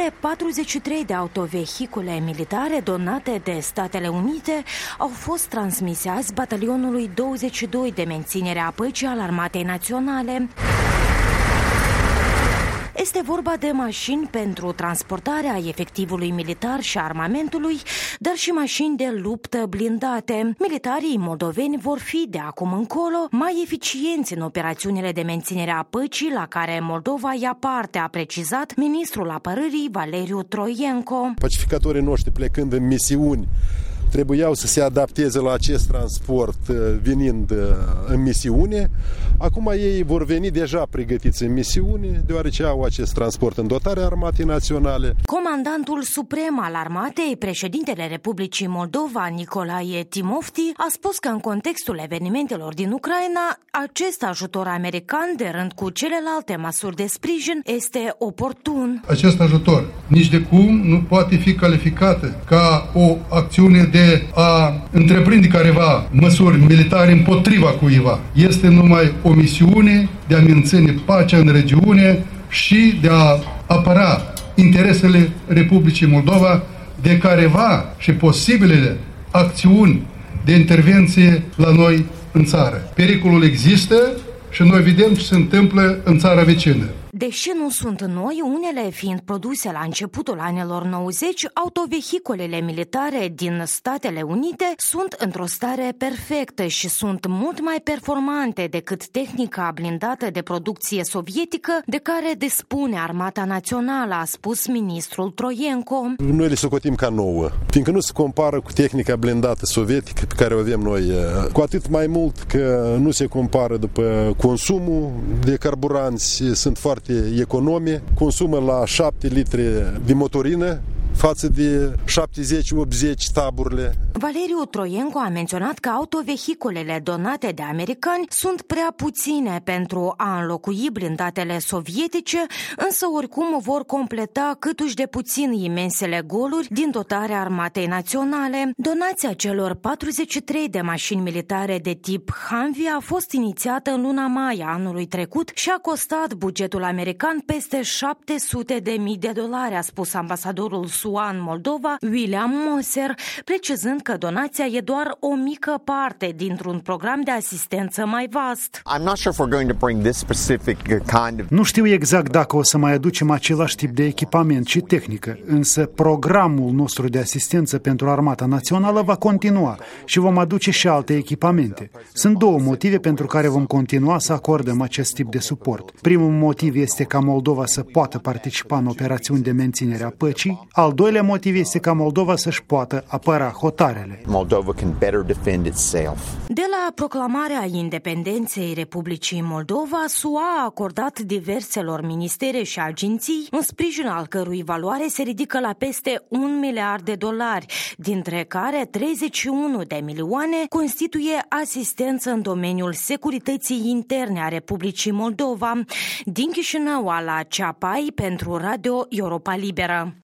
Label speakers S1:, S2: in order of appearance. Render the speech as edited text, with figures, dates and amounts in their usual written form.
S1: Cele 43 de autovehicule militare donate de Statele Unite au fost transmise azi batalionului 22 de menținere a păcii al Armatei Naționale. Este vorba de mașini pentru transportarea efectivului militar și armamentului, dar și mașini de luptă blindate. Militarii moldoveni vor fi de acum încolo mai eficienți în operațiunile de menținere a păcii la care Moldova ia parte, a precizat ministrul apărării Valeriu Troienko.
S2: Pacificatorii noștri plecând în misiuni trebuiau să se adapteze la acest transport venind în misiune. Acum ei vor veni deja pregătiți în misiune, deoarece au acest transport în dotarea Armatei Naționale.
S1: Comandantul suprem al armatei, președintele Republicii Moldova, Nicolae Timofti, a spus că în contextul evenimentelor din Ucraina, acest ajutor american, de rând cu celelalte măsuri de sprijin, este oportun.
S3: Acest ajutor nici de cum nu poate fi calificată ca o acțiune de a întreprinde careva măsuri militare împotriva cuiva. Este numai o misiune de a menține pacea în regiune și de a apăra interesele Republicii Moldova de careva și posibilele acțiuni de intervenție la noi în țară. Pericolul există și noi vedem ce se întâmplă în țara vecină.
S1: Deși nu sunt noi, unele fiind produse la începutul anilor 90, autovehiculele militare din Statele Unite sunt într-o stare perfectă și sunt mult mai performante decât tehnica blindată de producție sovietică de care dispune Armata Națională, a spus ministrul Troienko.
S2: Noi le socotim ca nouă, fiindcă nu se compară cu tehnica blindată sovietică pe care o avem noi, cu atât mai mult că nu se compară după consumul de carburanți, sunt foarte economie, consumă la 7 litri de motorină față de 70-80 taburile.
S1: Valeriu Troienko a menționat că autovehiculele donate de americani sunt prea puține pentru a înlocui blindatele sovietice, însă oricum vor completa câtuși de puțin imensele goluri din dotarea Armatei Naționale. Donația celor 43 de mașini militare de tip Humvee a fost inițiată în luna mai a anului trecut și a costat bugetul american peste $700.000, a spus ambasadorul SUA în Moldova, William Moser, precizând că donația e doar o mică parte dintr-un program de asistență mai vast.
S4: Nu știu exact dacă o să mai aducem același tip de echipament și tehnică, însă programul nostru de asistență pentru Armata Națională va continua și vom aduce și alte echipamente. Sunt două motive pentru care vom continua să acordăm acest tip de suport. Primul motiv este ca Moldova să poată participa în operațiuni de menținere a păcii, al doilea motiv este ca Moldova să-și poată apăra hotarele.
S1: De la proclamarea independenței Republicii Moldova, SUA a acordat diverselor ministere și agenții un sprijin al cărui valoare se ridică la peste $1 miliard, dintre care 31 de milioane constituie asistență în domeniul securității interne a Republicii Moldova. Din Chișinău, Ala Ceapai pentru Radio Europa Liberă.